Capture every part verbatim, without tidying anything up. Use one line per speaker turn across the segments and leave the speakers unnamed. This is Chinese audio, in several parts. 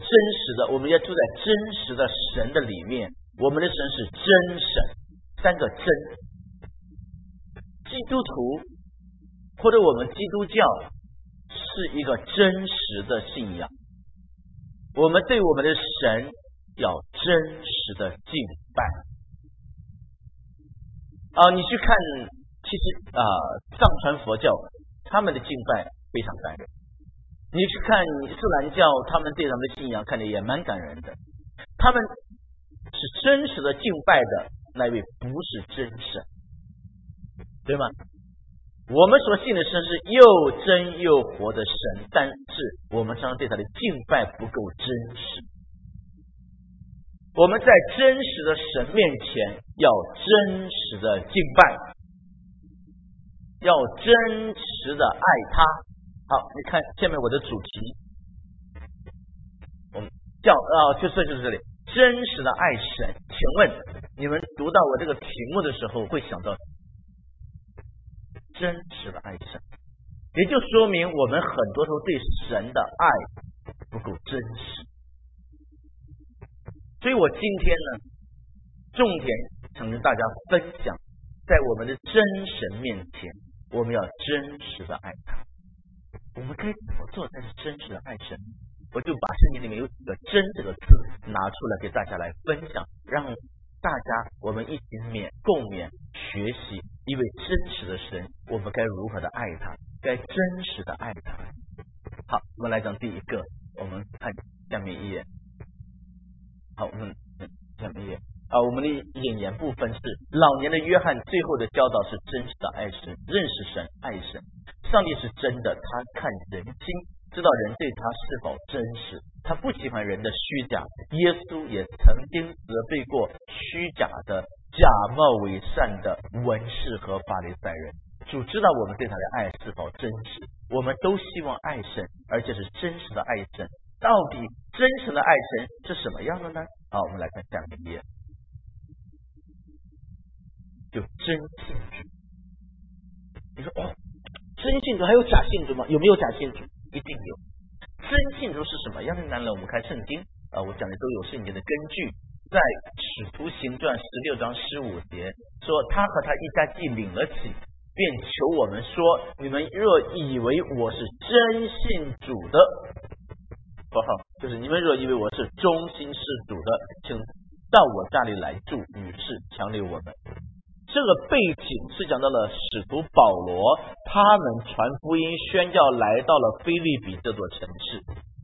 真实的，我们要住在真实的神的里面。我们的神是真神，三个真。基督徒或者我们基督教是一个真实的信仰，我们对我们的神要真实的敬拜啊！你去看，其实啊，藏传佛教他们的敬拜非常感人。你去看伊斯兰教，他们对他们的信仰看着也蛮感人的。他们是真实的敬拜的那位，不是真神，对吗？我们所信的神是又真又活的神，但是我们常常对他的敬拜不够真实。我们在真实的神面前要真实的敬拜，要真实的爱他。好，你看下面我的主题，我们叫啊，就这就是这里，真实的爱神。请问你们读到我这个题目的时候，会想到真实的爱神，也就说明我们很多时候对神的爱不够真实。所以我今天呢，重点想跟大家分享，在我们的真神面前，我们要真实的爱他。我们该怎么做才是真实的爱神？我就把圣经里面有几个真这个字拿出来给大家来分享，让大家我们一起勉共勉学习一位真实的神，我们该如何的爱他，该真实的爱他。好，我们来讲第一个，我们看下面一页。好，我们下面一页啊，我们的引言部分是老年的约翰最后的教导是真实的爱神，认识神，爱神。上帝是真的，他看人心，知道人对他是否真实，他不喜欢人的虚假。耶稣也曾经责备过虚假的假冒伪善的文士和法利赛人。主知道我们对他的爱是否真实，我们都希望爱神，而且是真实的爱神。到底真实的爱神是什么样的呢？好，我们来看下面一页，就真信主。你说哦，真信主还有假信主吗？有没有假信主？一定有。真信主是什么样的呢？我们看圣经啊，我讲的都有圣经的根据。在使徒行传十六章十五节说，他和他一家既领了起，便求我们说，你们若以为我是真信主的，括号就是你们若以为我是忠心事主的，请到我家里来住，于是强留我们。这个背景是讲到了使徒保罗他们传福音宣教来到了腓立比这座城市。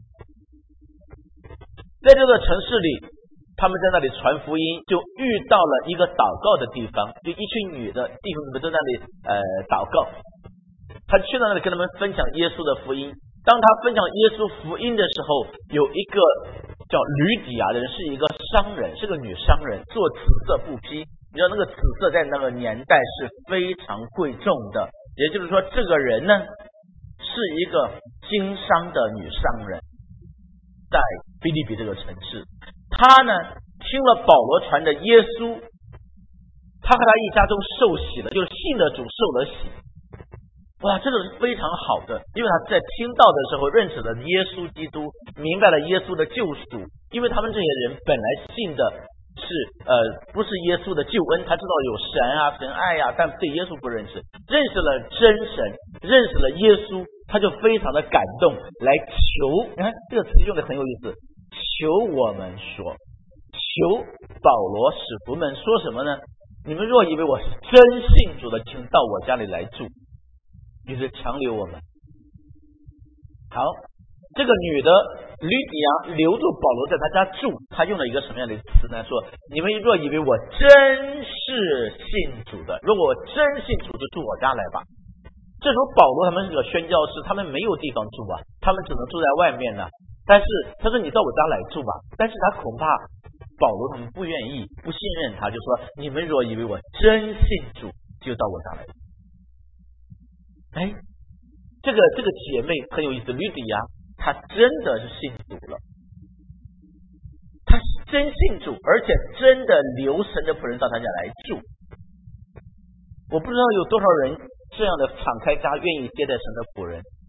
在这座城市里，他们在那里传福音，就遇到了一个祷告的地方，就一群女的弟兄们在那里呃祷告。他去到那里跟他们分享耶稣的福音。当他分享耶稣福音的时候，有一个叫吕底亚的人，是一个商人，是个女商人，做紫色布匹。你知道那个紫色在那个年代是非常贵重的，也就是说这个人呢是一个经商的女商人，在腓立比这个城市。他呢听了保罗传的耶稣，他和他一家中受洗了，就是信的主受了洗。哇，这个是非常好的，因为他在听到的时候认识了耶稣基督，明白了耶稣的救赎。因为他们这些人本来信的是呃不是耶稣的救恩，他知道有神啊神爱啊，但对耶稣不认识。认识了真神，认识了耶稣，他就非常的感动，来求，你看这个词用的很有意思，求我们说，求保罗使徒们说什么呢？你们若以为我是真信主的，请到我家里来住，于是强留我们。好，这个女的吕底亚留住保罗在他家住，他用了一个什么样的词呢？说你们若以为我真是信主的，如果我真信主就住我家来吧。这时候保罗他们是个宣教士，他们没有地方住啊，他们只能住在外面呢。但是他说你到我家来住吧，但是他恐怕保罗他们不愿意，不信任他，就说你们若以为我真信主就到我家来。哎，这个这个姐妹很有意思，吕底亚她真的是信主了，她是真信主，而且真的留神的仆人到她家来住。我不知道有多少人这样的敞开家，愿意接待神的仆人。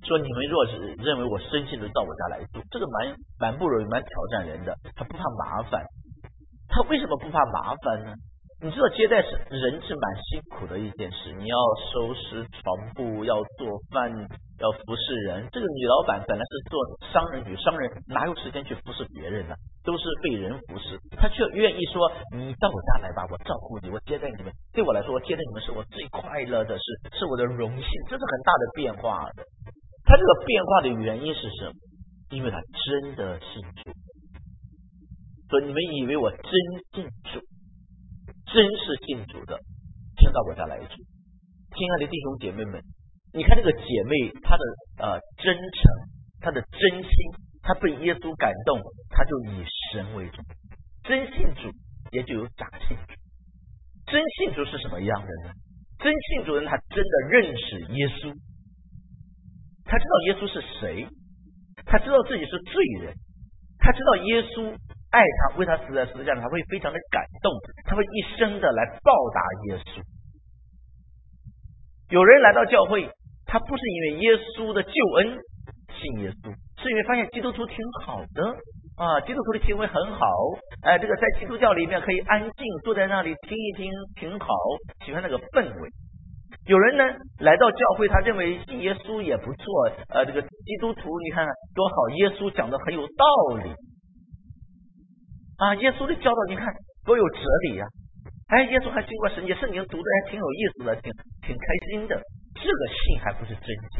说你们若是认为我深信的到我家来住，这个蛮蛮不容易，蛮挑战人的。他不怕麻烦，他为什么不怕麻烦呢？你知道接待是人是蛮辛苦的一件事，你要收拾床铺，要做饭，要服侍人。这个女老板本来是做商人，女商人哪有时间去服侍别人呢？都是被人服侍，她却愿意说你到我家来吧，我照顾你，我接待你们。对我来说，我接待你们是我最快乐的事，是我的荣幸，这是很大的变化的。他这个变化的原因是什么？因为他真的信主。所以你们以为我真信主，真是信主的，请到我家来住。亲爱的弟兄姐妹们，你看这个姐妹她的呃真诚，她的真心，她被耶稣感动，她就以神为主。真信主也就有假信主。真信主是什么样的呢？真信主的人他真的认识耶稣，他知道耶稣是谁，他知道自己是罪人，他知道耶稣爱他，为他死在十字架上，他会非常的感动，他会一生的来报答耶稣。有人来到教会，他不是因为耶稣的救恩信耶稣，是因为发现基督徒挺好的啊，基督徒的行为很好，哎，这个在基督教里面可以安静坐在那里听一听，挺好，喜欢那个氛围。有人呢来到教会，他认为信耶稣也不错，呃，这个基督徒你看多好，耶稣讲的很有道理啊，耶稣的教导你看多有哲理呀、啊，哎，耶稣还经过神迹，圣经读的还挺有意思的，挺挺开心的。这个信还不是真信。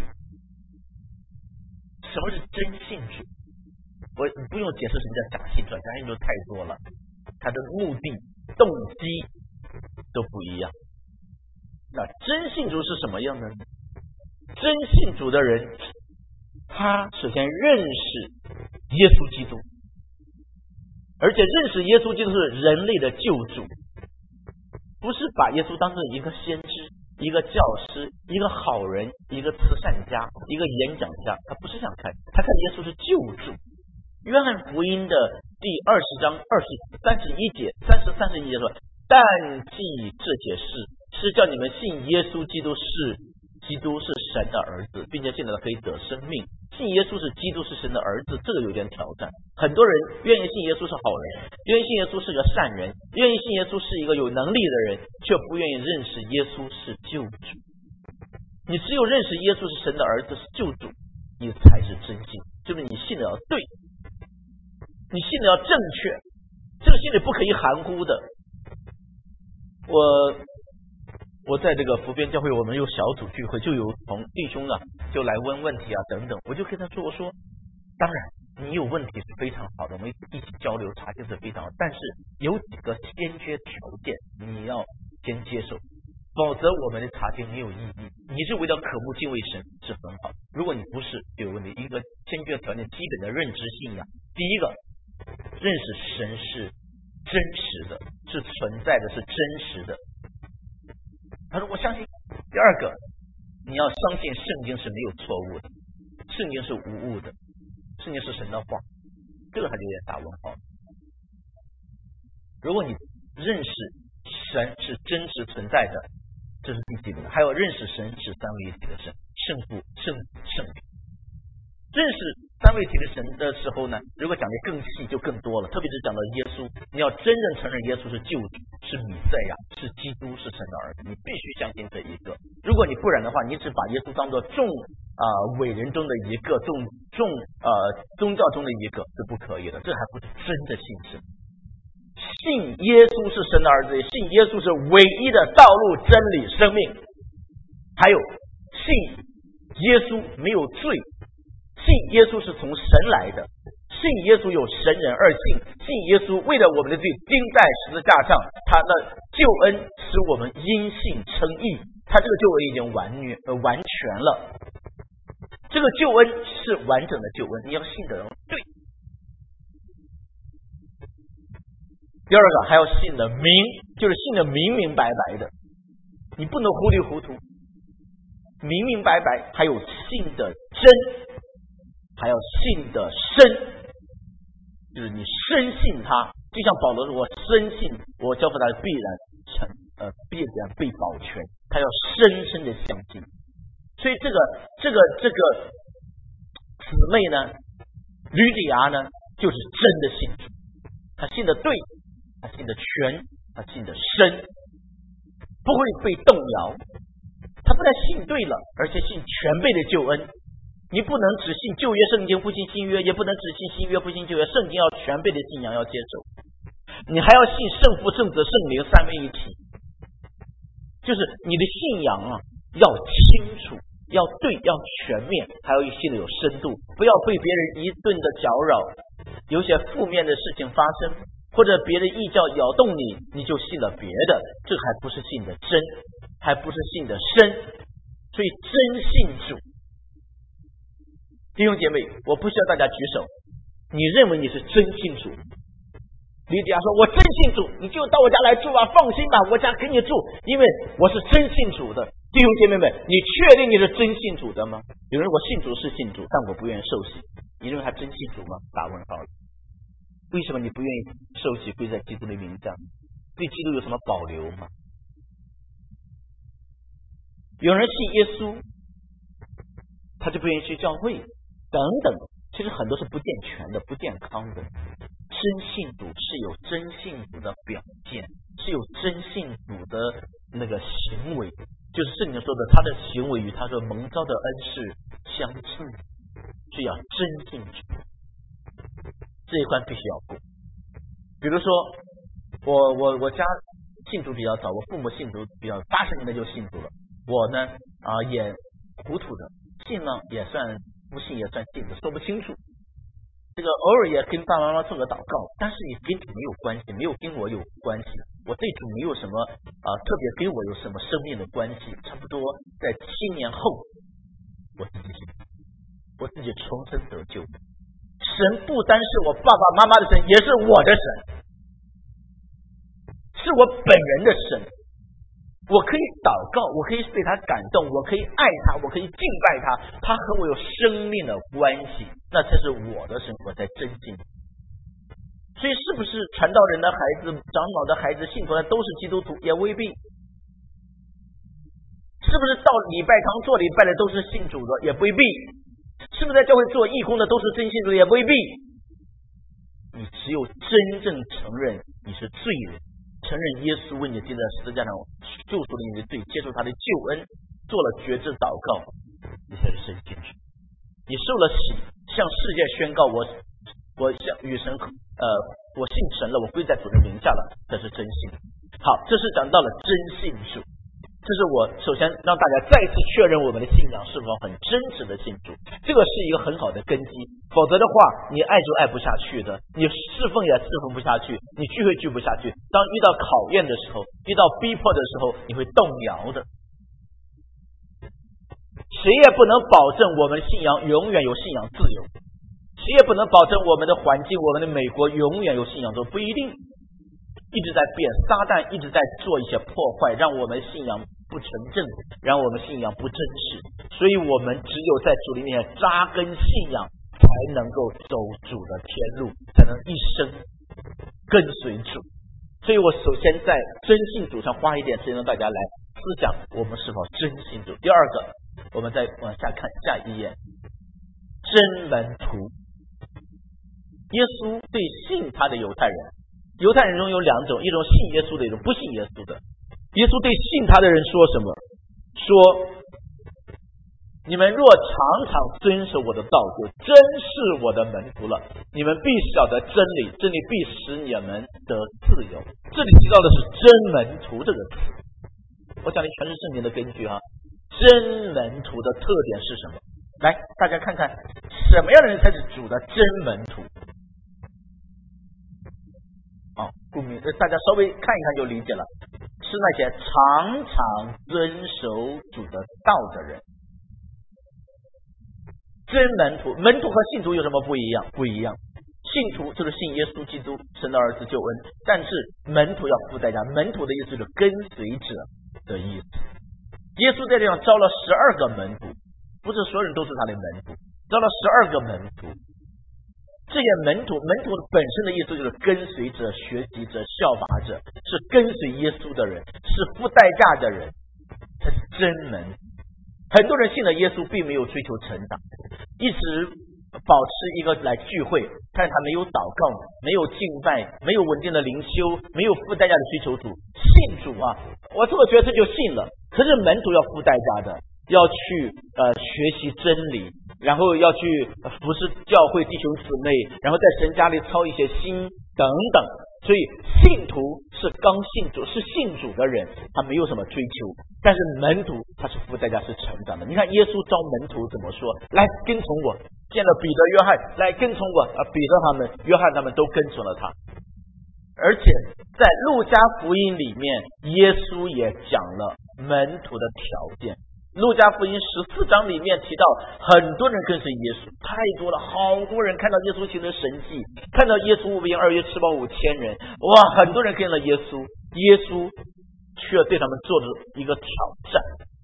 什么是真信主？我不用解释什么叫假信主，假信主太多了，他的目的、动机都不一样。那真信主是什么样的呢？真信主的人，他首先认识耶稣基督，而且认识耶稣基督是人类的救主，不是把耶稣当成一个先知、一个教师、一个好人、一个慈善家、一个演讲家，他不是这样看，他看耶稣是救主。约翰福音的第二十章二十三十一节、三十三十一节说：“但记这些事，是叫你们信耶稣基督是基督是神的儿子，并且信了可以得生命。信耶稣是基督是神的儿子，这个有点挑战。很多人愿意信耶稣是好人，愿意信耶稣是个善人，愿意信耶稣是一个有能力的人，却不愿意认识耶稣是救主。你只有认识耶稣是神的儿子，是救主，你才是真信，就是你信的要对，你信的要正确，这个信里不可以含糊的。我我在这个福边教会，我们有小组聚会，就有同弟兄啊，就来问问题啊等等，我就跟他说，我说，当然你有问题是非常好的，我们一起交流查经是非常好，但是有几个先决条件你要先接受，否则我们的查经没有意义。你是为了渴慕敬畏神是很好，如果你不是就有问题。一个先决条件，基本的认知信仰，第一个，认识神是真实的，是存在的，是真实的。他说我相信。第二个，你要相信圣经是没有错误的，圣经是无误的，圣经是神的话，这个还是有点打问号。如果你认识神是真实存在的，这是第几个？还有认识神是三位一体的神，圣父、圣子、圣灵。认识三位一体的神的时候呢，如果讲的更细就更多了，特别是讲到耶稣，你要真正承认耶稣是救主，是弥赛亚，是基督，是神的儿子，你必须相信这一个。如果你不然的话，你只把耶稣当作众啊、呃、伟人中的一个，众众呃宗教中的一个是不可以的，这还不是真的信神。信耶稣是神的儿子，也信耶稣是唯一的道路、真理、生命，还有信耶稣没有罪，信耶稣是从神来的，信耶稣有神人二性，信耶稣为了我们的罪钉在十字架上，他的救恩使我们因信称义，他这个救恩已经完呃完全了，这个救恩是完整的救恩，你要信的人对。第二个还要信的明，就是信的明明白白的，你不能糊里糊涂，明明白白，还有信的真，还要信的深，就是你深信他，就像保罗说，我深信我交付他必然成呃必然被保全，他要深深的相信。所以这个这个这个姊妹呢，吕底亚呢，就是真的信主，他信的对，他信的全，他信的深，不会被动摇。他不但信对了，而且信全备的救恩。你不能只信旧约圣经不信新约，也不能只信新约不信旧约，圣经要全备的信仰要接受。你还要信圣父圣子圣灵三位一体，就是你的信仰啊要清楚，要对，要全面，还要信的有深度，不要被别人一顿的搅扰，有些负面的事情发生，或者别的异教摇动你，你就信了别的，这还不是信的真，还不是信的深。所以真信主，弟兄姐妹，我不需要大家举手，你认为你是真信主。吕底亚说我真信主，你就到我家来住啊，放心吧，我家给你住，因为我是真信主的。弟兄姐妹们，你确定你是真信主的吗？有人我信主是信主，但我不愿意受洗，你认为他真信主吗？打问号了。为什么你不愿意受洗归在基督的名下？对基督有什么保留吗？有人信耶稣，他就不愿意去教会等等，其实很多是不健全的，不健康的。真信主是有真信主的表现，是有真信主的那个行为，就是圣经说的他的行为与他的蒙召的恩是相称，是要真信主，这一关必须要过。比如说我我我家信主比较早，我父母信主比较八十年代就信主了，我呢啊、呃、也糊涂的信呢也算不信也算信的，说不清楚。这个偶尔也跟爸爸妈妈做个祷告，但是也跟主没有关系，没有跟我有关系。我对主没有什么啊、呃、特别跟我有什么生命的关系。差不多在七年后，我自己信，我自己重生得救。神不单是我爸爸妈妈的神，也是我的神，是我本人的神。我可以祷告，我可以被他感动，我可以爱他，我可以敬拜他，他和我有生命的关系，那才是我的生活在真信。所以是不是传道人的孩子、长老的孩子信徒的都是基督徒？也未必。是不是到礼拜堂做礼拜的都是信主的？也未必。是不是在教会做义工的都是真信主的？也未必。你只有真正承认你是罪人，承认耶稣为你钉在十字架上救赎了你的罪，接受他的救恩，做了决志祷告，你才是真信主。你受了洗，向世界宣告我我向与神呃我信神了，我归在主的名下了，这是真信。好，这是讲到了真信主。这是我首先让大家再次确认我们的信仰是否很真实的信主，这个是一个很好的根基。否则的话，你爱就爱不下去的，你侍奉也侍奉不下去，你聚会聚不下去。当遇到考验的时候，遇到逼迫的时候，你会动摇的。谁也不能保证我们信仰永远有信仰自由，谁也不能保证我们的环境，我们的美国永远有信仰自由，不一定。一直在变，撒旦一直在做一些破坏，让我们信仰不纯正，让我们信仰不真实。所以我们只有在主里面扎根信仰，才能够走主的天路，才能一生跟随主。所以我首先在真信主上花一点时间，让大家来思想我们是否真信主。第二个，我们再往下看下一页，真门徒。耶稣对信他的犹太人，犹太人中有两种，一种信耶稣的，一种不信耶稣的。耶稣对信他的人说什么？说你们若常常遵守我的道，就真是我的门徒了。你们必晓得真理，真理必使你们得自由。这里提到的是真门徒这个词，我讲的全是圣经的根据哈。真门徒的特点是什么？来，大家看看什么样的人才是主的真门徒。哦，顾名，大家稍微看一看就理解了，是那些常常遵守主的道的人。真门徒，门徒和信徒有什么不一样？不一样。信徒就是信耶稣基督，神的儿子救恩，但是门徒要付代价。门徒的意思就是跟随者的意思。耶稣在这样招了十二个门徒，不是所有人都是他的门徒，招了十二个门徒。这些门徒，门徒本身的意思就是跟随者、学习者、效法者，是跟随耶稣的人，是付代价的人，才是真门。很多人信了耶稣，并没有追求成长，一直保持一个来聚会，但是他没有祷告，没有敬拜，没有稳定的灵修，没有付代价的追求主。信主啊，我这么觉得这就信了。可是门徒要付代价的，要去呃学习真理，然后要去服侍教会弟兄姊妹，然后在神家里操一些心等等。所以信徒是刚信主，是信主的人，他没有什么追求。但是门徒他是付代价，是成长的。你看耶稣招门徒怎么说？来跟从我。见了彼得约翰，来跟从我啊！彼得他们约翰他们都跟从了他。而且在路加福音里面，耶稣也讲了门徒的条件。路加福音十四章里面提到，很多人跟随耶稣，太多了，好多人看到耶稣行的神迹，看到耶稣五饼二鱼吃饱五千人，哇，很多人跟了耶稣，耶稣却对他们做了一个挑战。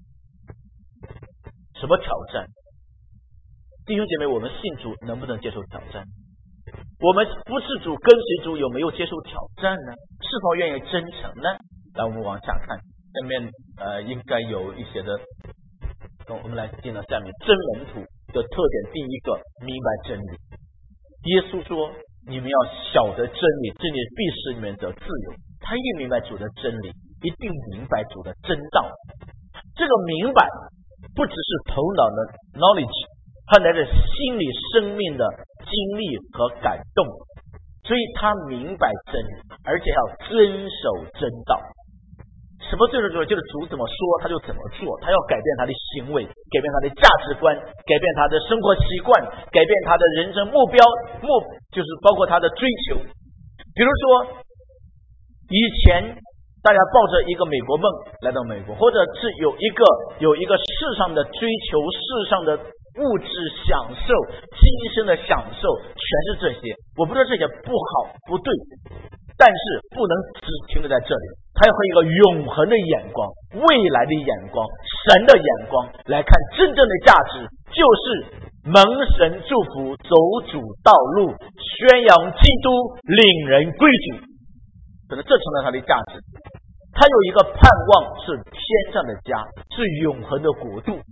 什么挑战？弟兄姐妹，我们信主能不能接受挑战？我们服侍主跟随主有没有接受挑战呢？是否愿意真诚呢？来，我们往下看，下面呃应该有一些的，我们来进到下面真门徒的特点。第一个，明白真理。耶稣说，你们要晓得真理，真理必使你们得自由。他一明白主的真理，一定明白主的真道。这个明白不只是头脑的 knowledge，他来自心理生命的经历和感动，所以他明白真理，而且要遵守真道。什么最重要？就是主怎么说他就怎么做，他要改变他的行为，改变他的价值观，改变他的生活习惯，改变他的人生目标，目就是包括他的追求。比如说以前大家抱着一个美国梦来到美国，或者是有一个有一个世上的追求，世上的物质享受，今生的享受，全是这些。我不说这些不好不对，但是不能只停留在这里，他要和一个永恒的眼光，未来的眼光，神的眼光来看真正的价值，就是蒙神祝福，走主道路，宣扬基督，领人归主。可能这成了他的价值。他有一个盼望，是天上的家，是永恒的国度。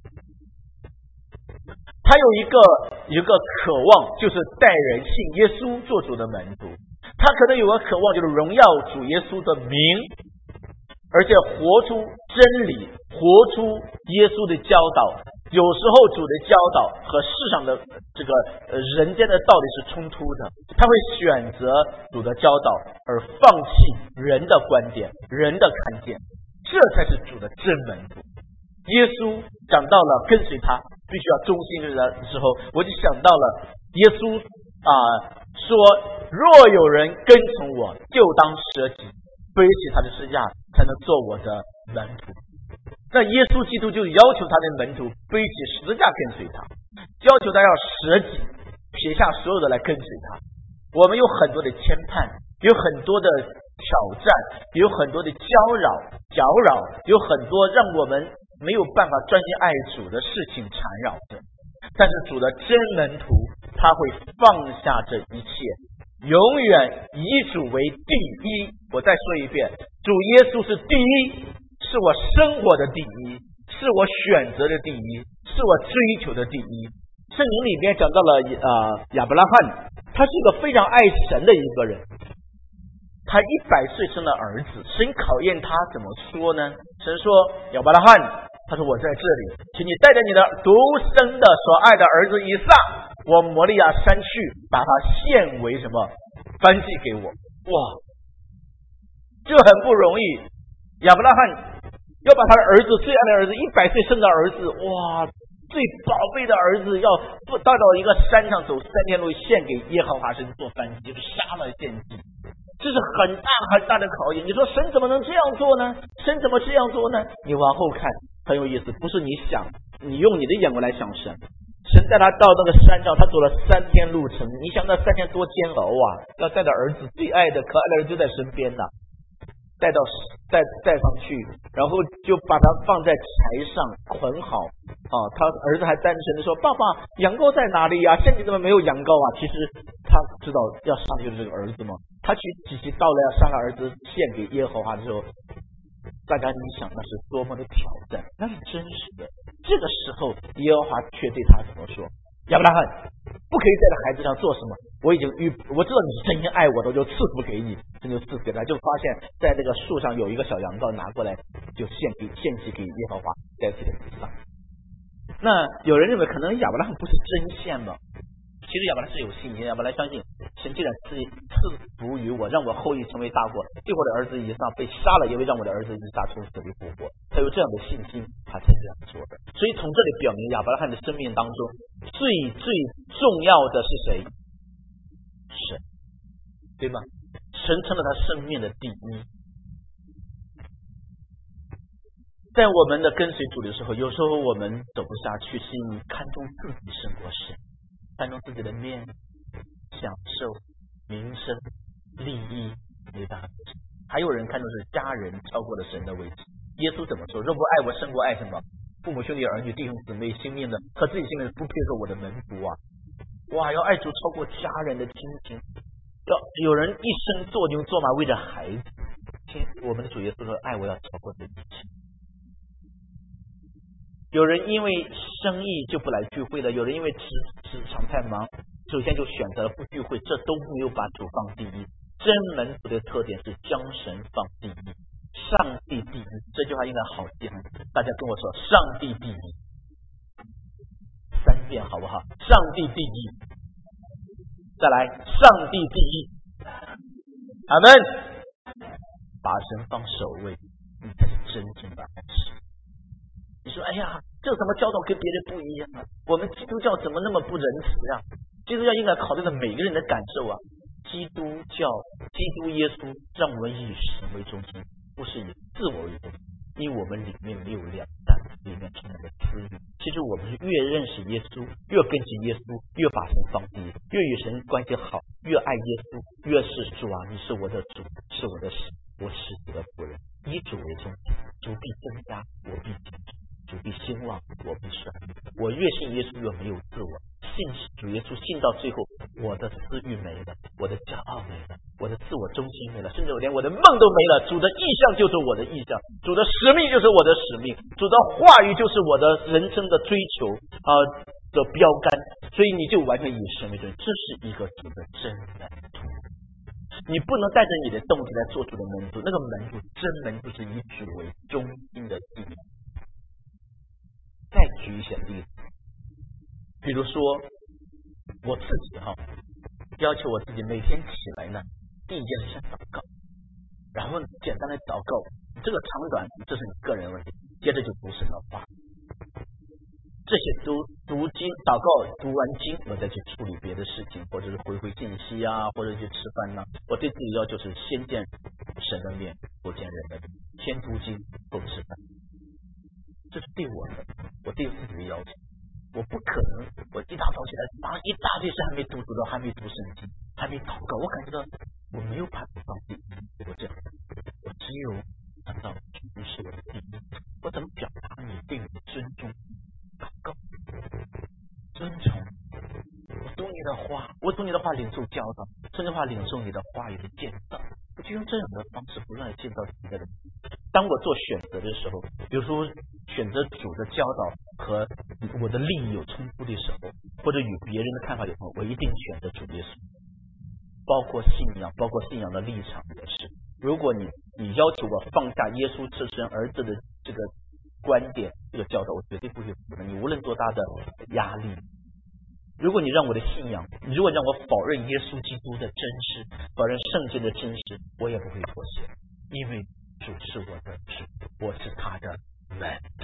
他有一个一个渴望，就是带人信耶稣做主的门徒。他可能有个渴望，就是荣耀主耶稣的名，而且活出真理，活出耶稣的教导。有时候主的教导和世上的这个呃人间的道理是冲突的，他会选择主的教导而放弃人的观点，人的看见，这才是主的真门徒。耶稣讲到了跟随他必须要忠心的时候，我就想到了耶稣啊、呃、说，若有人跟从我，就当舍己，背起他的十字架，才能做我的门徒。那耶稣基督就要求他的门徒背起十字架跟随他，要求他要舍己，撇下所有的来跟随他。我们有很多的牵绊，有很多的挑战，有很多的搅扰搅扰，有很多让我们没有办法专心爱主的事情缠绕着。但是主的真门徒，他会放下这一切，永远以主为第一。我再说一遍，主耶稣是第一，是我生活的第一，是我选择的第一，是我追求的第一。圣经里面讲到了呃亚伯拉罕，他是一个非常爱神的一个人，他一百岁生了儿子，神考验他怎么说呢？神说，亚伯拉罕，他说我在这里，请你带着你的独生的所爱的儿子以撒，我摩利亚山去，把他献为什么？燔祭给我。哇，这很不容易。亚伯拉罕要把他的儿子，最爱的儿子，一百岁生的儿子，哇，最宝贝的儿子，要带到一个山上走三天路，献给耶和华神做燔祭，就是杀了献祭。这是很大很大的考验。你说神怎么能这样做呢？神怎么这样做呢？你往后看，很有意思，不是你想，你用你的眼光来想神。神带他到那个山上，他走了三天路程，你想那三天多煎熬啊！要带着儿子最爱的可爱的儿子就在身边呐、啊，带到带带上去，然后就把他放在柴上捆好啊。他儿子还单纯的说：“爸爸，羊羔在哪里呀、啊？现在怎么没有羊羔啊？”其实他知道要杀的就是这个儿子嘛。他去几集到了要杀了儿子献给耶和华的时候，大家你想那是多么的挑战，那是真实的。这个时候耶和华却对他怎么说？亚伯拉罕， 不可以在这孩子上做什么。我已经预，我知道你是真心爱我的，我就赐福给你，这就赐福给他。就发现在这个树上有一个小羊羔，拿过来就献给献祭给耶和华，在自己的地上。那有人认为可能亚伯拉罕不是真献的，其实亚伯拉罕是有信心，亚伯拉罕相信神既然赐赐福于我，让我后裔成为大国，对我的儿子以撒被杀了，也会让我的儿子以撒从死里复活。他有这样的信心，他才这样做的。所以从这里表明亚伯拉罕的生命当中最最重要的是谁？神，对吗？神成了他生命的第一。在我们的跟随主的时候，有时候我们走不下去，是因为看重自己胜过神，看重自己的面、享受、名声、利益，没办法。还有人看重是家人超过了神的位置。耶稣怎么说？若不爱我胜过爱什么？父母兄弟儿女弟兄姊妹性命的和自己性命的，不配做我的门徒啊！哇，要爱主超过家人的亲情。要有人一生做牛做马为了孩子，我们的主耶稣说爱我要超过这一切。有人因为生意就不来聚会了，有人因为职职场太忙，首先就选择了不聚会，这都没有把主放第一。真门徒的特点是将神放第一，上帝第一。这句话应该好记，大家跟我说上帝第一，三遍好不好？上帝第一，再来上帝第一，阿们。把神放首位，你才是真正的爱神。你说哎呀，这什么教导跟别人不一样啊？我们基督教怎么那么不仁慈啊？基督教应该考虑到每个人的感受啊。基督教基督耶稣让我们以神为中心，不是以自我为中心，因为我们里面没有两担，里面充满了私欲。其实我们是越认识耶稣，越跟随耶稣，越把神放第一，越与神关系好，越爱耶稣，越是主啊，你是我的主，是我的神，我是你的仆人，以主为中心，主必增加，我必减少，主必兴旺，我必衰微。我越信耶稣越没有自我，信主耶稣信到最后，我的私欲没了，我的骄傲没了，我的自我中心没了，甚至连我的梦都没了。主的意向就是我的意向，主的使命就是我的使命，主的话语就是我的人生的追求啊、呃、的标杆。所以你就完全以神为准，这是一个主的真门徒。你不能带着你的动机来做主的门徒，那个门徒真门徒是以主为中心的意义。再举一些例子，比如说我自己哈，要求我自己每天起来呢，第一件事先祷告，然后简单的祷告，这个长短这是你个人问题，接着就读神的话，这些读读经祷告，读完经我再去处理别的事情，或者是回回信息啊，或者去吃饭呢、啊。我对自己要求是先见神的面，后见人的面，先读经后吃饭，这是对我的，我对自己的要求。我不可能，我一大早起来，早上一大堆事还没读读到，还没读圣经，还没祷告，我感觉到我没有把主放第一，我这样，我只有想到主是我的第一，我怎么表达你对你的尊重、祷告、尊崇？我读你的话，我读你的话领受教导，顺着话领受你的话语的建造，我就用这样的方式不断的建造自己的人。当我做选择的时候，比如说选择主的教导和我的利益有冲突的时候，或者与别人的看法有冲突，我一定选择主耶稣。包括信仰，包括信仰的立场也是。如果你你要求我放下耶稣是神儿子的这个观点，这个教导，我绝对不会服的。你无论多大的压力，如果你让我的信仰，你如果让我否认耶稣基督的真实，否认圣经的真实，我也不会妥协，因为主是我的主，我是他的门徒。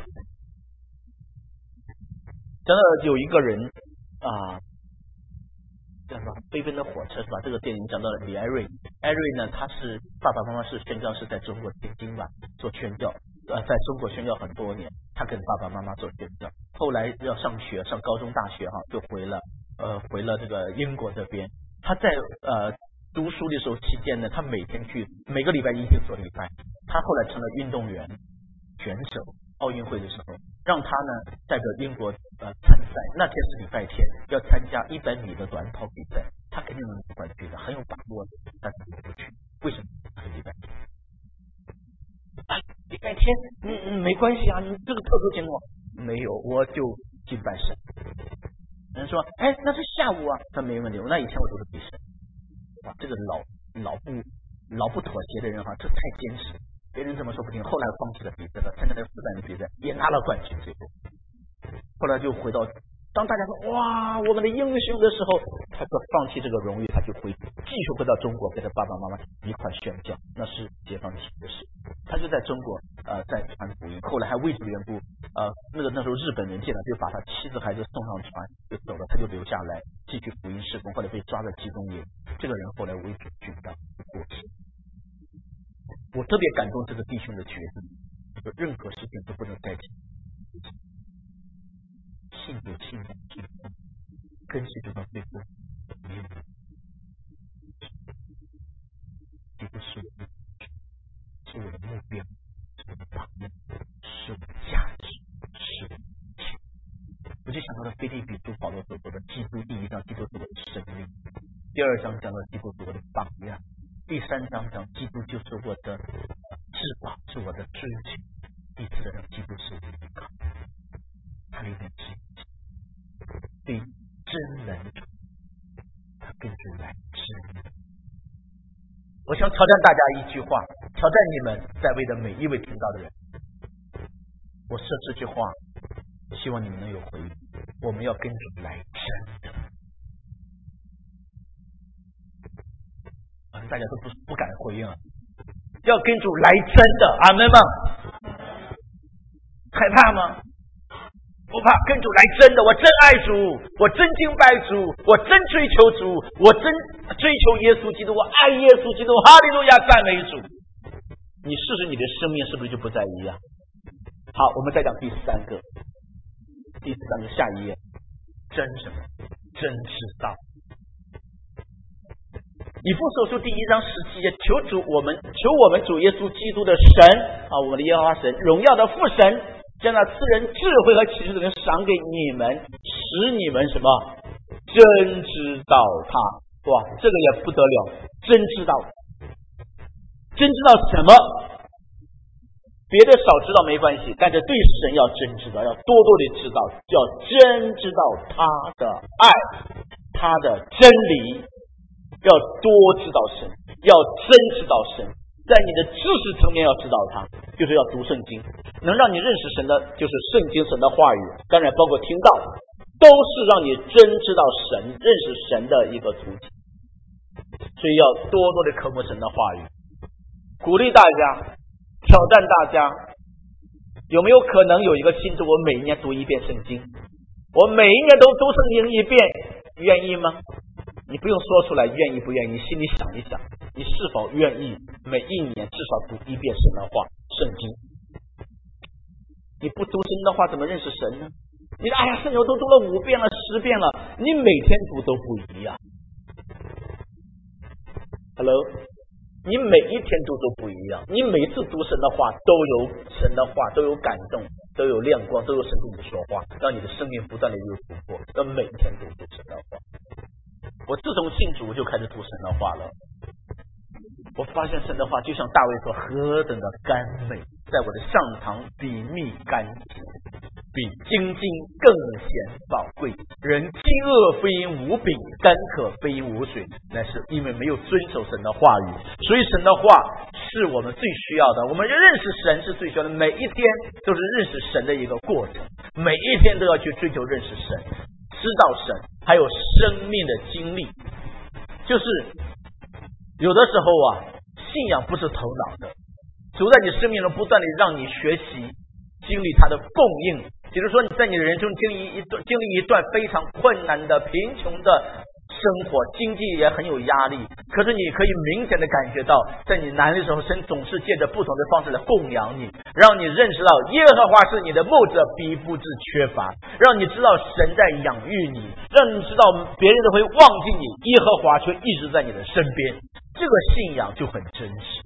讲到有一个人啊，叫什么飞奔的火车是吧？这个电影讲到了李艾瑞，艾瑞呢，他是爸爸妈妈是宣教士，在中国天津吧做宣教，呃，在中国宣教很多年，他跟爸爸妈妈做宣教，后来要上学，上高中大学哈，就回了呃回了这个英国这边。他在呃读书的时候期间呢，他每天去，每个礼拜一去做礼拜。他后来成了运动员选手，奥运会的时候，让他呢代表英国呃参赛。那天是礼拜天，要参加一百米的短跑比赛，他肯定能夺冠军的，很有把握的，但是没有去。为什么？他是礼拜天。啊，礼拜天，嗯嗯，没关系啊，你这个特殊情况没有，我就敬拜神。 人说，哎，那是下午啊，他没问题，那以前我都是比赛。哇，这个老老不老不妥协的人哈，这太坚持，别人这么说不听，后来放弃了比赛了，参加了复赛的比赛也拿了冠军，最后后来就回到，当大家说哇我们的英雄的时候，他就放弃这个荣誉，他就回继续回到中国跟他爸爸妈妈一块宣教，那是解放前的事。他就在中国呃在传福音，后来还为主缘故呃那个那时候日本人见了，就把他妻子孩子送上船就走了，他就留下来继续福音事工，后来被抓在集中营，这个人后来为主殉道过世。我特别感动这个弟兄的决定，就任何事情都不能代替信主信仰信仰跟随主到最后，这个是我的是我的目标，是我的榜样，是我的价值，是我的一切。我就想到了腓立比书保罗所说的，基督第一章基督是我的生命，第二章讲到基督是我的榜样，第三章讲基督就是我的至宝，是我的追求，第四章基督是我的依靠。他里面是对真人主，他跟着来真。我想挑战大家一句话，挑战你们在位的每一位听到的人，我设这句话，希望你们能有回应。我们要跟着来真的，反正大家都不不敢回应啊，要跟主来真的，阿们吗？害怕吗？不怕，跟主来真的，我真爱主，我真敬拜主，我真追求主，我真追求耶稣基督，我爱耶稣基督，哈利路亚，赞美主。你试试你的生命是不是就不再一样？好，我们再讲第三个，第三个下一页，真什么？真知道。以弗所书第一章十七节，求主我们求我们主耶稣基督的神啊，我们的耶和华神，荣耀的父神，将那赐人智慧和启示的人赏给你们，使你们什么？真知道他。哇，这个也不得了，真知道，真知道什么？别的少知道没关系，但是对神要真知道，要多多的知道，要真知道他的爱，他的真理，要多知道神，要真知道神。在你的知识层面要知道它，就是要读圣经，能让你认识神的就是圣经神的话语，当然包括听到，都是让你真知道神认识神的一个途径。所以要多多的渴慕神的话语。鼓励大家，挑战大家，有没有可能有一个信徒，我每一年读一遍圣经，我每一年都读圣经一遍，愿意吗？你不用说出来愿意不愿意，心里想一想，你是否愿意每一年至少读一遍神的话圣经？你不读神的话怎么认识神呢？你哎呀，圣经我都读了五遍了十遍了，你每天读都不一样。 Hello， 你每一天读都不一样，你每次读神的话都有神的话，都有感动，都有亮光，都有神跟你说话，让你的生命不断的有突破，要每天都读神的话。我自从信主就开始读神的话了，我发现神的话就像大卫说，何等的甘美，在我的上膛比蜜甘甜，比精金更显宝贵。人饥饿非因无饼，干渴非因无水，乃是因为没有遵守神的话语。所以神的话是我们最需要的，我们认识神是最需要的，每一天都是认识神的一个过程，每一天都要去追求认识神，知道神，还有生命的经历。就是有的时候啊，信仰不是头脑的，主在你生命中不断的让你学习经历他的供应。比如说你在你的人生经历一段经历一段非常困难的贫穷的生活，经济也很有压力，可是你可以明显的感觉到，在你难的时候，神总是借着不同的方式来供养你，让你认识到耶和华是你的牧者，必不致缺乏，让你知道神在养育你，让你知道别人都会忘记你，耶和华却一直在你的身边，这个信仰就很真实。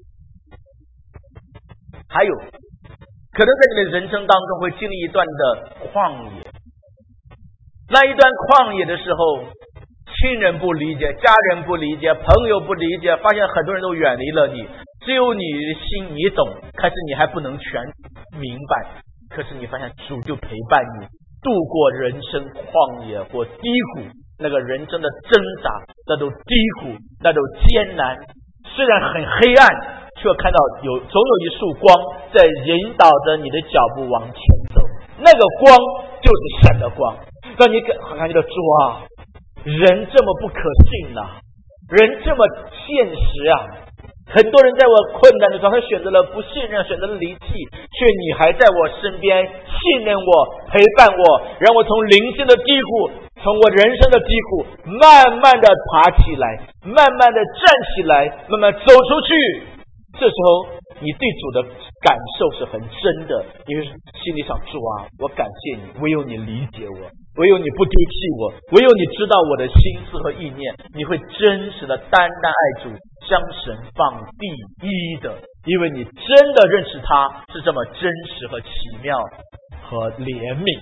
还有可能在你的人生当中会经历一段的旷野，那一段旷野的时候，亲人不理解，家人不理解，朋友不理解，发现很多人都远离了你，只有你的心你懂，开始你还不能全明白，可是你发现主就陪伴你， 度过人生旷野或低谷，那个人生的挣扎，那种低谷，那种艰难，虽然很黑暗，却看到有总有一束光在引导着你的脚步往前走，那个光就是神的光，让你好像觉得主啊，人这么不可信啊，人这么现实啊，很多人在我困难的时候，他选择了不信任，选择了离弃，却你还在我身边信任我，陪伴我，让我从灵性的低谷，从我人生的低谷慢慢的爬起来，慢慢的站起来，慢慢走出去。这时候你对主的感受是很真的，因为心里想，主啊，我感谢你，唯有你理解我，唯有你不丢弃我，唯有你知道我的心思和意念，你会真实的单单爱主，将神放第一的，因为你真的认识他是这么真实和奇妙和怜悯。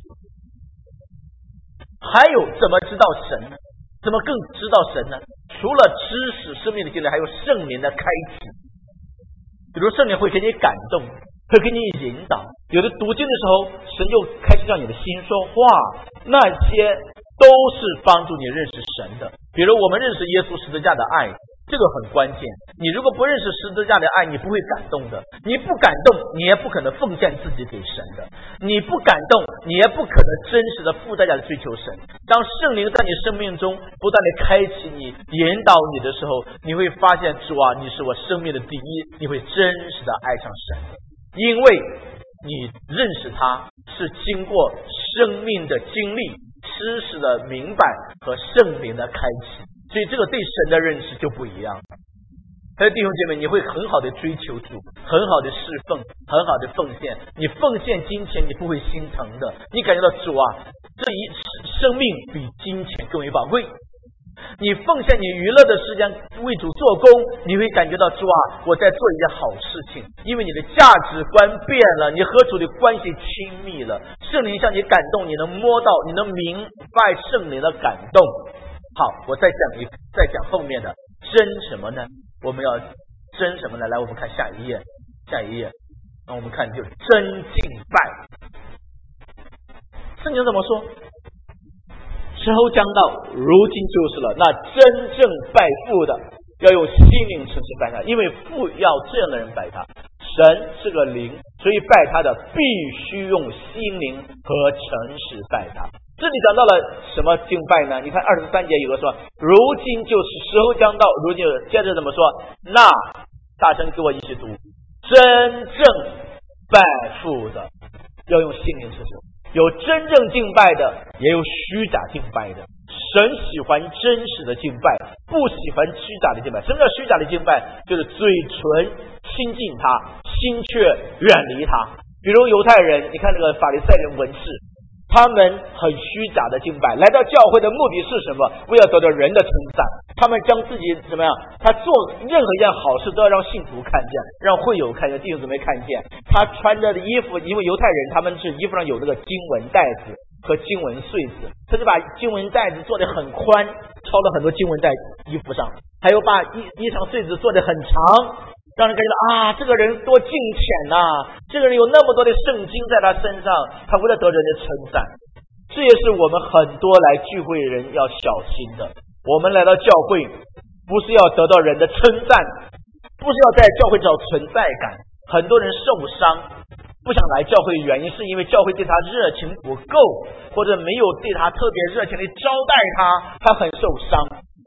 还有怎么知道神呢？怎么更知道神呢？除了知识生命的经历，还有圣灵的开启。比如圣灵会给你感动，会给你引导，有的读经的时候，神就开始让你的心说话，那些都是帮助你认识神的。比如我们认识耶稣十字架的爱，这个很关键。你如果不认识十字架的爱，你不会感动的，你不感动，你也不可能奉献自己给神的，你不感动，你也不可能真实的付代价的追求神。当圣灵在你生命中不断的开启你，引导你的时候，你会发现，主啊，你是我生命的第一，你会真实的爱上神，因为你认识他是经过生命的经历、知识的明白和圣灵的开启，所以这个对神的认识就不一样。还有弟兄姐妹，你会很好的追求主，很好的侍奉，很好的奉献。你奉献金钱，你不会心疼的，你感觉到主啊，这一生命比金钱更为宝贵。你奉献你娱乐的时间为主做工，你会感觉到主啊，我在做一件好事情，因为你的价值观变了，你和主的关系亲密了，圣灵向你感动，你能摸到，你能明白圣灵的感动。好，我再讲一再讲后面的真什么呢？我们要真什么呢？来，我们看下一页，下一页，那我们看就真敬拜。圣经怎么说？时候将到，如今就是了。那真正拜父的，要用心灵诚实拜他，因为父要这样的人拜他。神是个灵，所以拜他的必须用心灵和诚实拜他。这里讲到了什么敬拜呢？你看二十三节有个说，如今就是时候将到，如今接着怎么说？那大声给我一起读，真正拜父的要用心灵诚实。有真正敬拜的，也有虚假敬拜的。神喜欢真实的敬拜，不喜欢虚假的敬拜。什么叫虚假的敬拜？就是嘴唇亲近他，心却远离他。比如犹太人，你看这个法利赛人文士，他们很虚假的敬拜，来到教会的目的是什么？为了得到人的称赞。他们将自己怎么样？他做任何一件好事都要让信徒看见，让会友看见，弟兄姊妹看见。他穿着的衣服，因为犹太人他们是衣服上有这个经文带子和经文穗子，他就把经文带子做得很宽，抄了很多经文在衣服上，还有把衣衣裳穗子做得很长，让人感觉到啊，这个人多敬虔呐、啊，这个人有那么多的圣经在他身上，他为了得人的称赞。这也是我们很多来聚会的人要小心的。我们来到教会，不是要得到人的称赞，不是要在教会找存在感。很多人受伤，不想来教会，原因是因为教会对他热情不够，或者没有对他特别热情的招待他，他很受伤。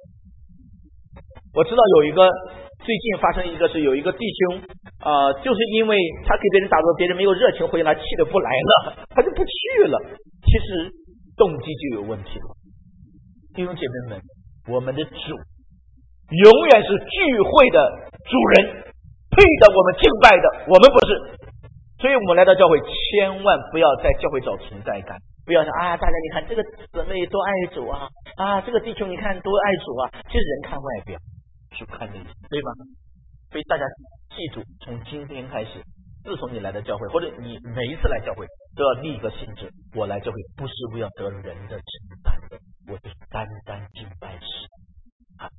我知道有一个最近发生一个是有一个弟兄呃，就是因为他给别人打坐，别人没有热情回应他，气得不来了，他就不去了。其实动机就有问题了。弟兄姐妹们，我们的主永远是聚会的主人，配得我们敬拜的，我们不是。所以我们来到教会，千万不要在教会找存在感，不要想啊，大家你看这个姊妹多爱主啊，啊这个弟兄你看多爱主啊。其实人看外表，主看内心，对吗？所以大家记住，从今天开始，自从你来到教会，或者你每一次来教会，都要立一个心志，我来教会不是为了得人的称赞的，我就是单单敬拜神啊。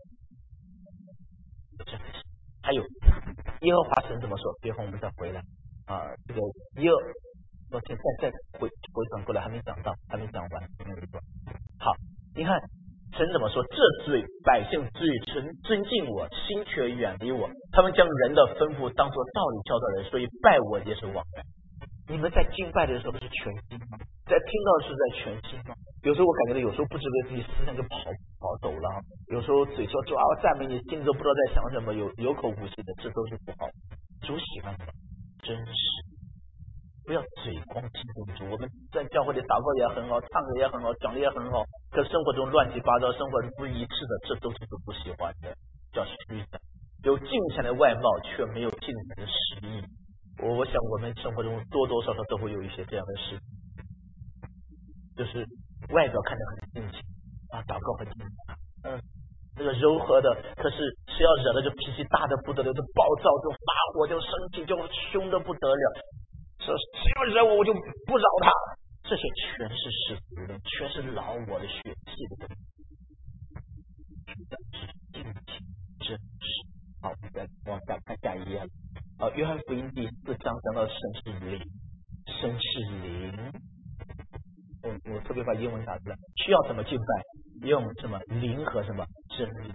还有耶和华神怎么说？别后我们再回来啊，这个耶昨天再再回回转过来，还没讲到，还没讲完。好，你看神怎么说？这罪百姓最尊尊敬我，心却远离我。他们将人的吩咐当作道理教导人，所以拜我也是枉然。你们在敬拜的时候是全心吗？在听到的是在全心吗？有时候我感觉到，有时候不知不觉自己思想就跑跑走了。有时候嘴说主啊，我赞美你，心里都不知道在想什么，有有口无心的，这都是不好。主喜欢什么？真实。不要嘴光激动主。我们在教会里祷告也很好，唱歌也很好，讲的也很好，可生活中乱七八糟，生活是不一致的，这都是主不喜欢的，叫虚的。有敬虔的外貌，却没有敬虔的实意。我我想我们生活中多多少少都会有一些这样的事，就是外表看着很敬虔啊，祷告很敬虔，嗯，那个柔和的，可是谁要惹了就脾气大的不得了，就暴躁，就发火，就生气，就凶的不得了。说谁要惹我，我就不饶他。这些全是世俗的，全是劳我的血气的东西。敬虔真实。好，再往下看下一页。啊，约翰福音第四章讲到神是灵，神是灵。我我特别把英文打出来，需要怎么敬拜？用什么灵和什么真理？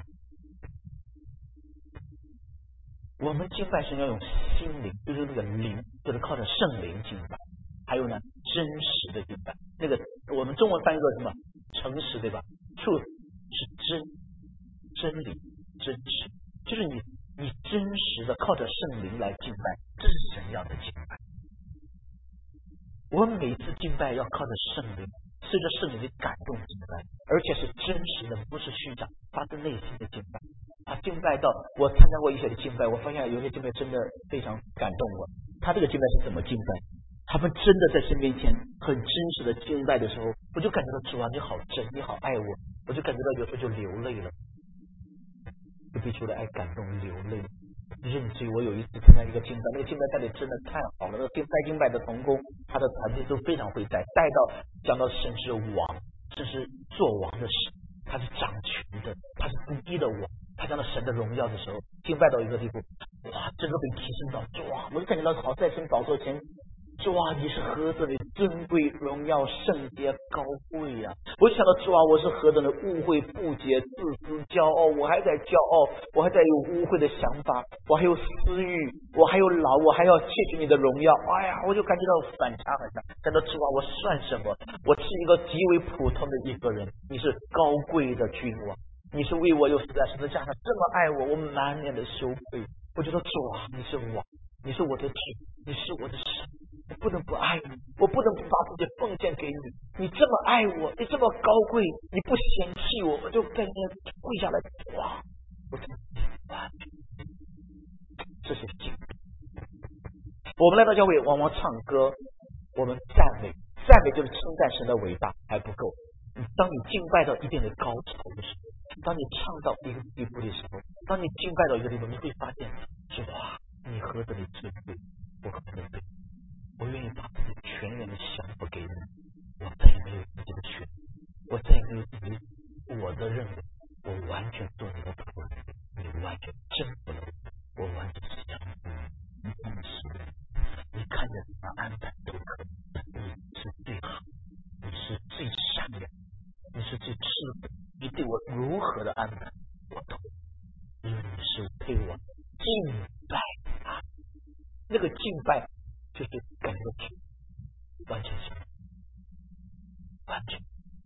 我们敬拜神要用心灵，就是那个灵，就是靠着圣灵敬拜。还有呢，真实的敬拜，那个我们中文翻译作什么？诚实，对吧？ truth 是真，真理，真实，就是你你真实的靠着圣灵来敬拜，这是神要的敬拜。我们每次敬拜要靠着圣灵，随着圣灵的感动敬拜，而且是真实的，不是虚假，发自内心的敬拜。啊，敬拜到我参加过一些的敬拜，我发现有些敬拜真的非常感动我。他这个敬拜是怎么敬拜？他们真的在神面前很真实的敬拜的时候，我就感觉到主啊，你好真，你好爱我，我就感觉到有时候就流泪了，就被主的爱感动流泪。认罪，我有一次参加一个敬拜，那个敬拜带的真的太好了，那个敬拜敬拜的同工，他的团队都非常会带，带到讲到神是王，这是做王的神，他是掌权的，他是第一的王，他讲到神的荣耀的时候，敬拜到一个地步，哇，整个被提升到，哇，我就感觉到好在神宝座前。主啊，你是何等的尊贵、荣耀、圣洁、高贵呀、啊！我就想到主啊，我是何等的误会、不洁、自私、骄傲，我还在骄傲，我还在有污秽的想法，我还有私欲，我还有老，我还要窃取你的荣耀。哎呀，我就感觉到反差很大，感到主啊，我算什么？我是一个极为普通的一个人，你是高贵的君王，你是为我又死在十字架上这么爱我，我满脸的羞愧。我觉得主啊，你是王，你是我的主，你是我的神。我不能不爱你，我不能不把自己奉献给你。你这么爱我，你这么高贵，你不嫌弃我，我就在那跪下来，哇！我真哇，这是敬拜。我们来到教会，往往唱歌，我们赞美，赞美就是称赞神的伟大，还不够。当你敬拜到一定的高潮的时候，当你唱到一个地步的时候，当你敬拜到一个地步，你会发现，哇，你何等的尊贵，我何等的尊贵。我愿意把自己全然的降服给你，我再也没有自己的权，我再也没有自己我的任务，我完全做你的仆人，你完全征服了我，我完全降服你，你怎么是你看着怎么安排都可以，你是最好，你是最善良，你是最智慧，你对我如何的安排我都，因为你是配我敬拜啊，那个敬拜就是感觉完全是完全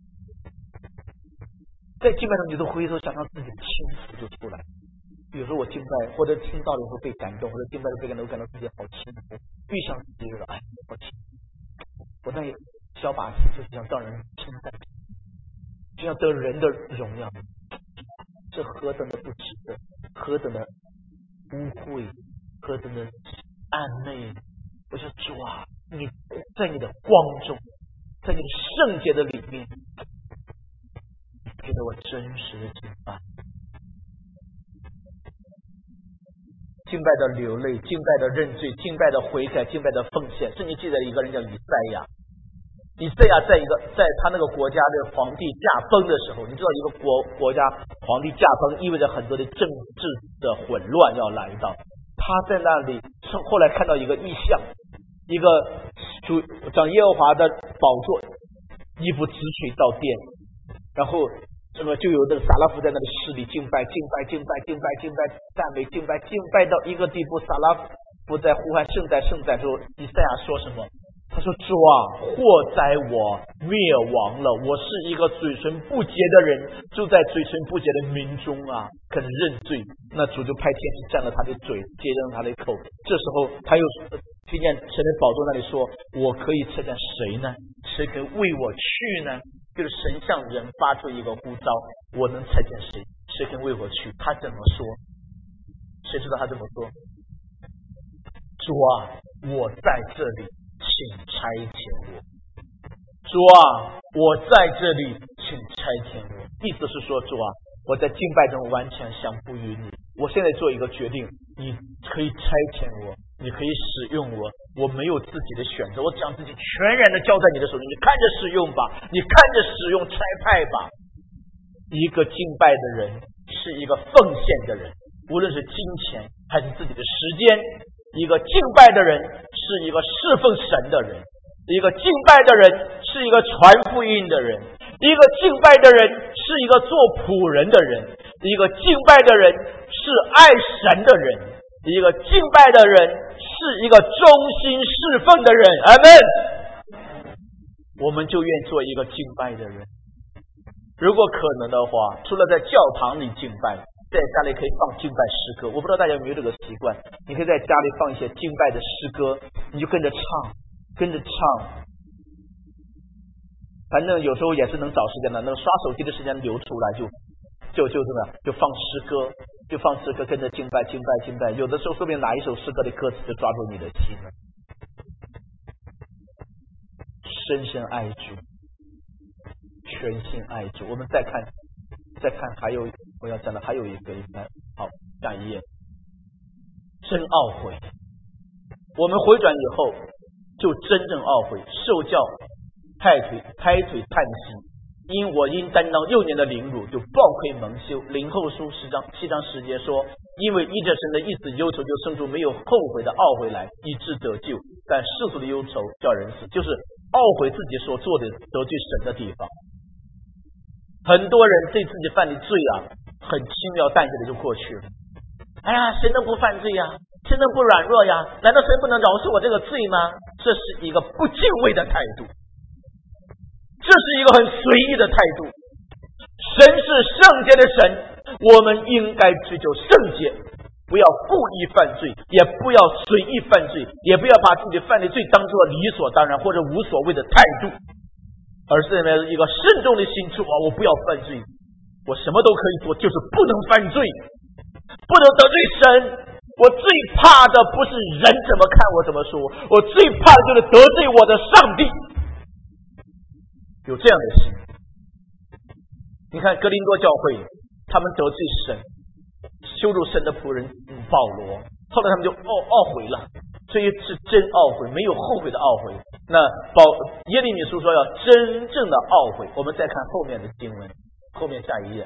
在敬拜中，你都回头想到自己的轻浮就出来。有时候我敬拜或者听到的时候被感动，或者敬拜的被感动，我感到自己好轻浮，遇上自己了，哎，好轻浮。我那小把戏就是想让人称赞，就要得人的荣耀，这何等的不值得，何等的污秽，何等的暗昧。我说主啊，你在你的光中，在你的圣洁的里面，你给了我真实的敬拜，敬拜的流泪，敬拜的认罪，敬拜的悔改，敬拜的奉献。圣经记载一个人叫以赛亚，以赛亚在一个在他那个国家的皇帝驾崩的时候，你知道一个国国家皇帝驾崩意味着很多的政治的混乱要来到。他在那里后来看到一个异象，一个主将耶和华的宝座一步直垂到殿，然后这个就有那个撒拉夫在那里侍立敬拜敬拜敬拜敬拜敬拜赞美敬拜敬拜到一个地步，撒拉夫在呼喊圣哉圣哉之后，以赛亚说什么？他说：主啊，祸哉我灭亡了，我是一个嘴唇不洁的人，住在嘴唇不洁的民中啊，可能认罪。那主就派天使占了他的嘴，接着他的口。这时候他又听见神的宝座那里说：我可以差遣谁呢？谁可以为我去呢？就是神向人发出一个呼召，我能差遣谁？谁可以为我去？他怎么说？谁知道他怎么说？主啊，我在这里，请差遣我。主啊，我在这里，请差遣我。意思是说，主啊，我在敬拜中完全降服于你。我现在做一个决定，你可以差遣我，你可以使用我，我没有自己的选择，我将自己全然的交在你的手里，你看着使用吧，你看着使用差派吧。一个敬拜的人是一个奉献的人，无论是金钱还是自己的时间。一个敬拜的人是一个侍奉神的人，一个敬拜的人是一个传福音的人，一个敬拜的人是一个做仆人的人，一个敬拜的人是爱神的人，一个敬拜的人是一个忠心侍奉的人。阿们。我们就愿做一个敬拜的人。如果可能的话，除了在教堂里敬拜，在家里可以放敬拜诗歌。我不知道大家有没有这个习惯，你可以在家里放一些敬拜的诗歌，你就跟着唱跟着唱。反正有时候也是能找时间的，那个刷手机的时间留出来，就就就这么就放诗歌，就放诗歌，跟着敬拜敬拜敬拜。有的时候说不定哪一首诗歌的歌词就抓住你的心了。深深爱主，全心爱主。我们再看再看还有我要讲的还有一个，好，下一页。真懊悔，我们回转以后就真正懊悔，受教拍腿拍腿叹息，因我因担当六年的凌辱，就抱愧蒙羞。林后书十章七章十节说，因为依着神的意思忧愁，就生出没有后悔的懊悔来，以致得救。但世俗的忧愁叫人死，就是懊悔自己所做的得罪神的地方。很多人对自己犯的罪啊，很轻描淡写的就过去了。哎呀，谁能不犯罪呀？谁能不软弱呀？难道神不能饶恕我这个罪吗？这是一个不敬畏的态度，这是一个很随意的态度。神是圣洁的神，我们应该追求圣洁，不要故意犯罪，也不要随意犯罪，也不要把自己犯的罪当作理所当然或者无所谓的态度，而是一个慎重的心处啊，我不要犯罪，我什么都可以做，就是不能犯罪，不能得罪神。我最怕的不是人怎么看我怎么说，我最怕的就是得罪我的上帝。有这样的心。你看哥林多教会，他们得罪神，羞辱神的仆人保罗，后来他们就懊懊悔了，这一是真懊悔，没有后悔的懊悔。那保耶利米书说要真正的懊悔。我们再看后面的经文，后面下一页。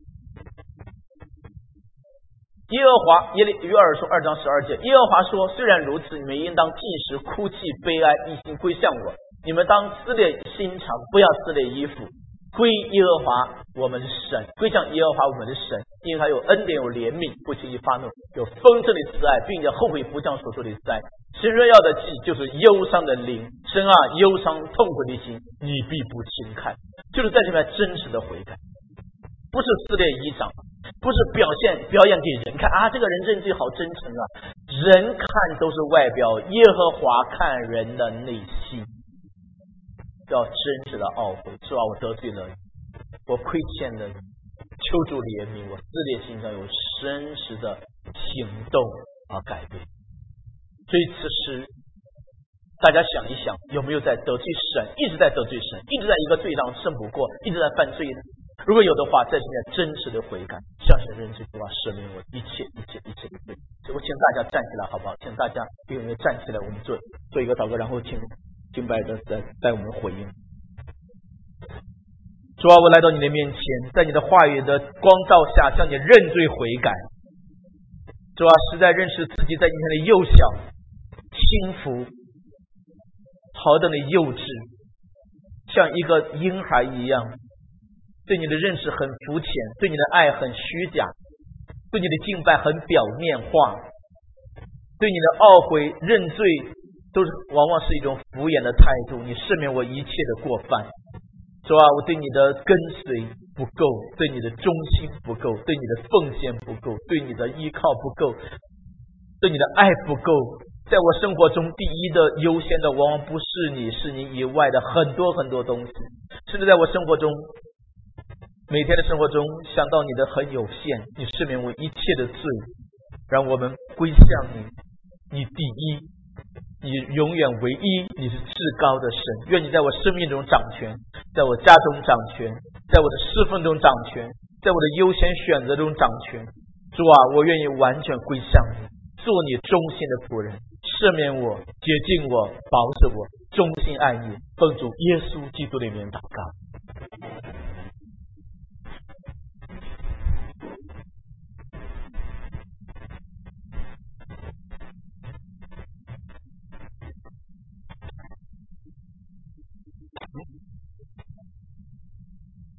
耶和华耶利约珥书二章十二节，耶和华说，虽然如此，你们应当禁食哭泣悲哀，一心归向我。你们当撕裂心肠，不要撕裂衣服，归耶和华我们的神，归向耶和华我们的神，因为他有恩典有怜悯，不轻易发怒，有丰盛的慈爱，并且后悔不降所说的灾。神若要的祭就是忧伤的灵，神啊，忧伤痛苦的心你必不轻看。就是在这边真实的悔改，不是撕裂衣裳，不是表现表演给人看啊，这个人认罪好真诚啊，人看都是外表，耶和华看人的内心。要真实的懊悔，是吧？我得罪了你，我亏欠了你，求主怜悯我，撕裂心肠，有真实的行动而改变。所以此时大家想一想，有没有在得罪神，一直在得罪神，一直在一个罪上胜不过，一直在犯罪呢？如果有的话，在这边真实的悔改，向神认罪，主啊，赦免我一切一切一切的罪。所以我请大家站起来好不好？请大家有没有站起来，我们做做一个祷告，然后请敬拜的在带我们回应。主啊，我来到你的面前，在你的话语的光照下向你认罪悔改。主啊，实在认识自己在你面前的幼小轻浮，
何等的幼稚，像一个婴孩一样，对你的认识很肤浅，对你的爱很虚假，对你的敬拜很表面化，对你的懊悔认罪都是往往是一种敷衍的态度。你赦免我一切的过犯。主啊，我对你的跟随不够，对你的忠心不够，对你的奉献不够，对你的依靠不够，对你的爱不够。在我生活中第一的优先的往往不是你，是你以外的很多很多东西。甚至在我生活中，每天的生活中想到你的很有限，你赦免我一切的罪，让我们归向你，你第一，你永远唯一，你是至高的神。愿你在我生命中掌权，在我家中掌权，在我的侍奉中掌权，在我的优先选择中掌权。主啊，我愿意完全归向你，做你忠心的仆人，赦免我，洁净我，保守我，忠心爱你。奉主耶稣基督的名祷告。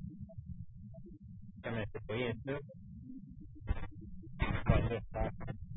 下面是回应诗，感谢大家。